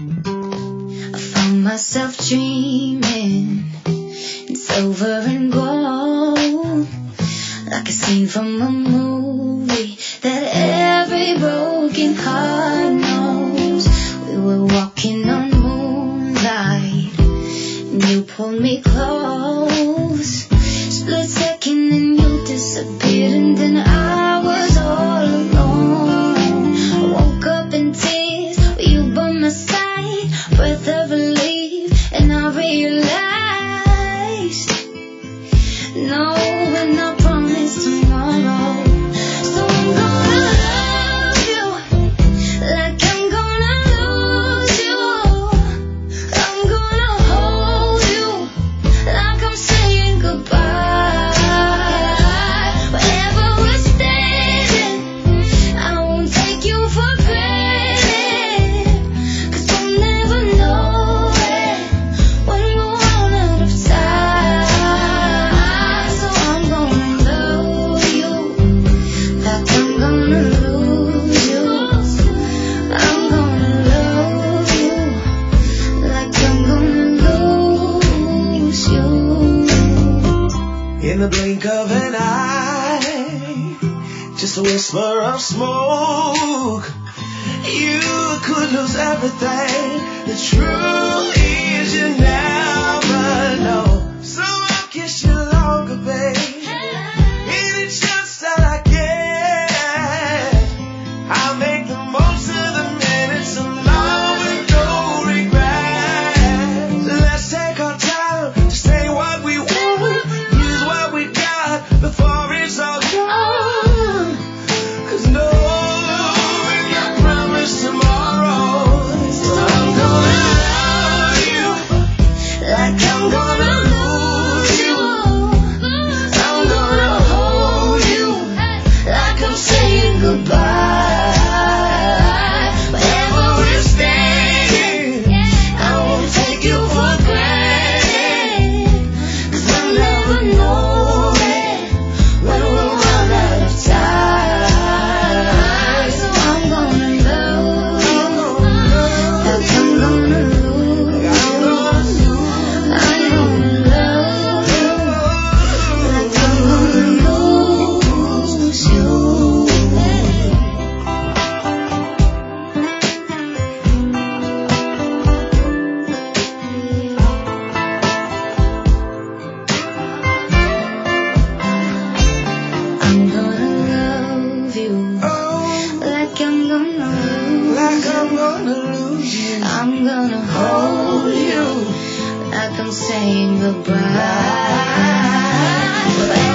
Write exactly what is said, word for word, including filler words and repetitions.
I found myself dreaming in silver and gold, like a scene from a movie that every broken heart knows. We were walking on moonlight, and you pulled me close. Split second and you disappeared, and then I was all alone. I woke up in tears with you by my side, breath of relief, and I realized no, we're not promised tomorrow. So I'm gonna love you like I'm gonna lose you. I'm gonna hold you like I'm saying goodbye. Wherever we're standing, I won't take you for granted, 'cause we'll never know it when we're all out of time. So I'm gonna love you like I'm gonna lose you. I'm gonna love you like I'm gonna lose you. In the blink of an eye, just a whisper of smoke, you could lose everything. The truth is you never know. So I'll kiss you longer, babe. Any chance that I get, I'll make the most of the minutes alone with no regrets. Let's take our time to say what we want, use what we got before it's all gone. 'Cause no one can promise tomorrow. So I'm gonna love you like I'm gonna lose you. I'm gonna hold you like I'm saying goodbye. Wherever we're standing, I won't take you for granted, 'cause I'll never know it when we're all out of time. So I'm gonna love you like I'm gonna lose you. I'm gonna love you like I'm gonna lose you. I'm gonna love you like I'm gonna lose Like I'm gonna lose you. I'm gonna hold you like I'm saying goodbye.